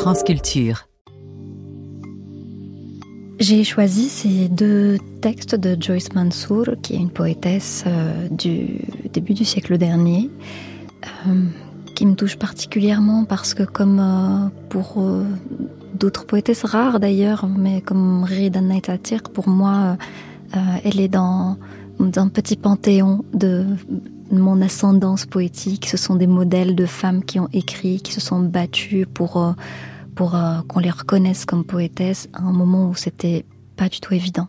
France Culture. J'ai choisi ces deux textes de Joyce Mansour, qui est une poétesse du début du siècle dernier, qui me touche particulièrement parce que, comme pour d'autres poétesses rares d'ailleurs, mais comme Rida Naitatir, pour moi, elle est dans un petit panthéon de mon ascendance poétique. Ce sont des modèles de femmes qui ont écrit, qui se sont battues pour qu'on les reconnaisse comme poétesses à un moment où c'était pas du tout évident.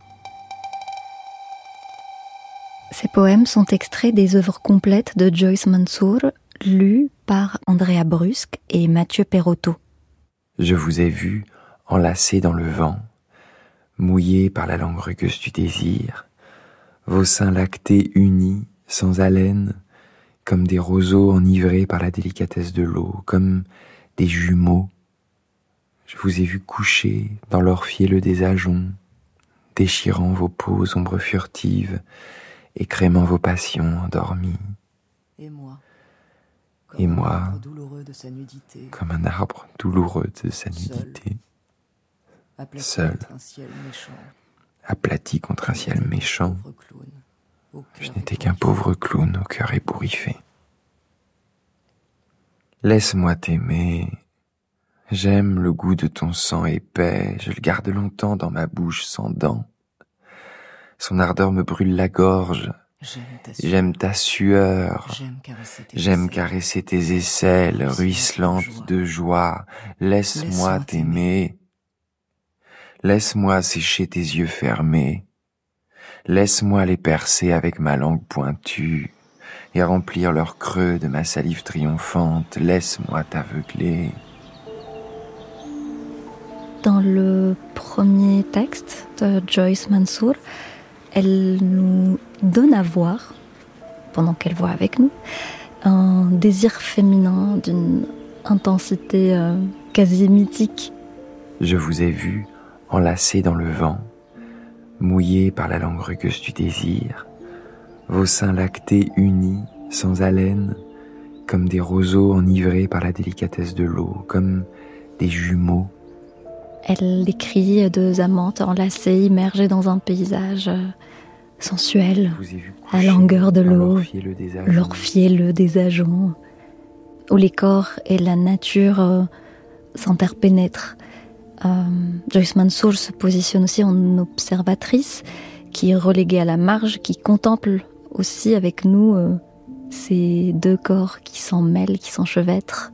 Ces poèmes sont extraits des œuvres complètes de Joyce Mansour, lues par Andrea Brusque et Mathieu Perotto. Je vous ai vu enlacés dans le vent, mouillés par la langue rugueuse du désir, vos seins lactés unis, sans haleine, comme des roseaux enivrés par la délicatesse de l'eau, comme des jumeaux. Je vous ai vu couchés dans l'or fielleux des ajoncs, déchirant vos peaux aux ombres furtives, écrémant vos passions endormies. Et moi, comme un arbre douloureux de sa nudité, seul, aplati contre un ciel méchant, je n'étais qu'un pauvre clown au cœur ébouriffé. Laisse-moi t'aimer. J'aime le goût de ton sang épais, je le garde longtemps dans ma bouche sans dents. Son ardeur me brûle la gorge, j'aime ta sueur, j'aime caresser tes aisselles ruisselantes de joie. Laisse-moi t'aimer, laisse-moi sécher tes yeux fermés, laisse-moi les percer avec ma langue pointue et remplir leur creux de ma salive triomphante. Laisse-moi t'aveugler. Dans le premier texte de Joyce Mansour, elle nous donne à voir, pendant qu'elle voit avec nous, un désir féminin d'une intensité quasi mythique. Je vous ai vu enlacés dans le vent, mouillés par la langue rugueuse du désir, vos seins lactés unis, sans haleine, comme des roseaux enivrés par la délicatesse de l'eau, comme des jumeaux. Elle décrit deux amantes enlacées, immergées dans un paysage sensuel, à la longueur de l'eau, l'or fielleux des ajoncs, où les corps et la nature s'interpénètrent. Joyce Mansour se positionne aussi en observatrice, qui est reléguée à la marge, qui contemple aussi avec nous ces deux corps qui s'en mêlent, qui s'enchevêtrent,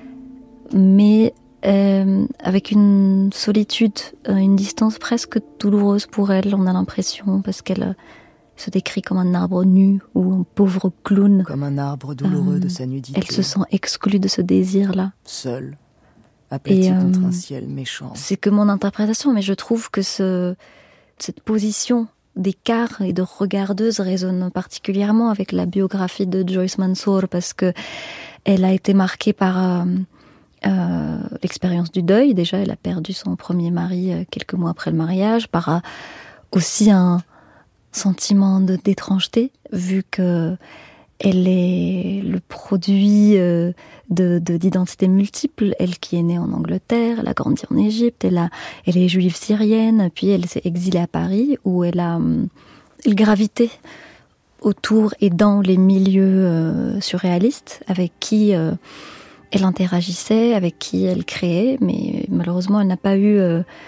mais avec une solitude, une distance presque douloureuse pour elle, on a l'impression, parce qu'elle se décrit comme un arbre nu ou un pauvre clown. Comme un arbre douloureux de sa nudité. Elle se sent exclue de ce désir-là. Seule, aplatie contre un ciel méchant. C'est que mon interprétation, mais je trouve que cette position d'écart et de regardeuse résonne particulièrement avec la biographie de Joyce Mansour, parce que elle a été marquée par l'expérience du deuil. Déjà, elle a perdu son premier mari quelques mois après le mariage, par aussi un sentiment d'étrangeté, vu que elle est le produit d'identités multiples. Elle qui est née en Angleterre, elle a grandi en Égypte, elle est juive syrienne, puis elle s'est exilée à Paris, où elle gravitait autour et dans les milieux surréalistes, avec qui elle interagissait, avec qui elle créait, mais malheureusement elle n'a pas eu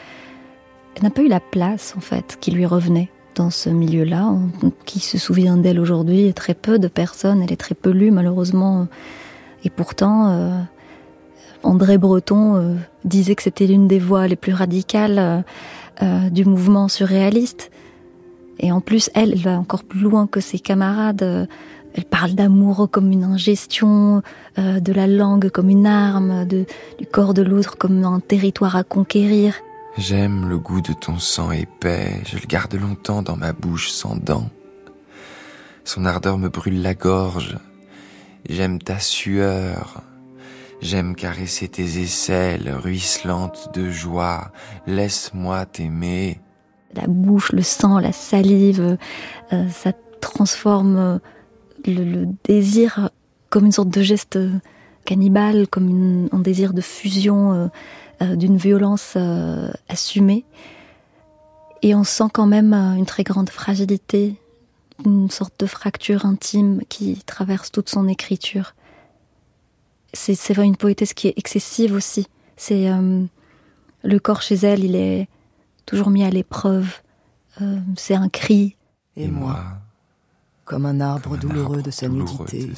la place en fait qui lui revenait dans ce milieu-là. Qui se souvient d'elle aujourd'hui? Très peu de personnes. Elle est très peu lue malheureusement, et pourtant André Breton disait que c'était l'une des voix les plus radicales du mouvement surréaliste. Et en plus elle va encore plus loin que ses camarades. Elle parle d'amour comme une ingestion, de la langue comme une arme, du corps de l'autre comme un territoire à conquérir. J'aime le goût de ton sang épais, je le garde longtemps dans ma bouche sans dents. Son ardeur me brûle la gorge, j'aime ta sueur, j'aime caresser tes aisselles ruisselantes de joie. Laisse-moi t'aimer. La bouche, le sang, la salive, ça transforme le désir comme une sorte de geste cannibale, comme un désir de fusion d'une violence assumée. Et on sent quand même une très grande fragilité, une sorte de fracture intime qui traverse toute son écriture. C'est une poétesse qui est excessive aussi. C'est le corps chez elle, il est toujours mis à l'épreuve. C'est un cri. Et moi, comme un arbre douloureux de sa nudité,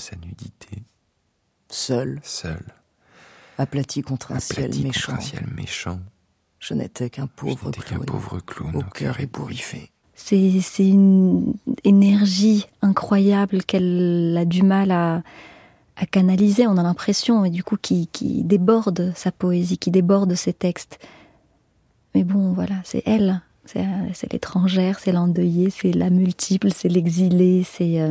seul, aplati contre un ciel méchant. Je n'étais qu'un pauvre clown au cœur ébouriffé. C'est une énergie incroyable qu'elle a du mal à canaliser, on a l'impression, et du coup qui déborde sa poésie, qui déborde ses textes. Mais bon, voilà, c'est elle, c'est l'étrangère, c'est l'endeuillée, c'est la multiple, c'est l'exilée, c'est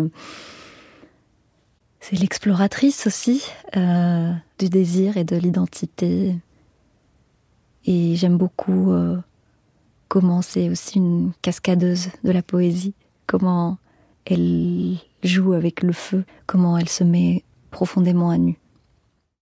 l'exploratrice aussi du désir et de l'identité. Et j'aime beaucoup comment c'est aussi une cascadeuse de la poésie, comment elle joue avec le feu, comment elle se met profondément à nu.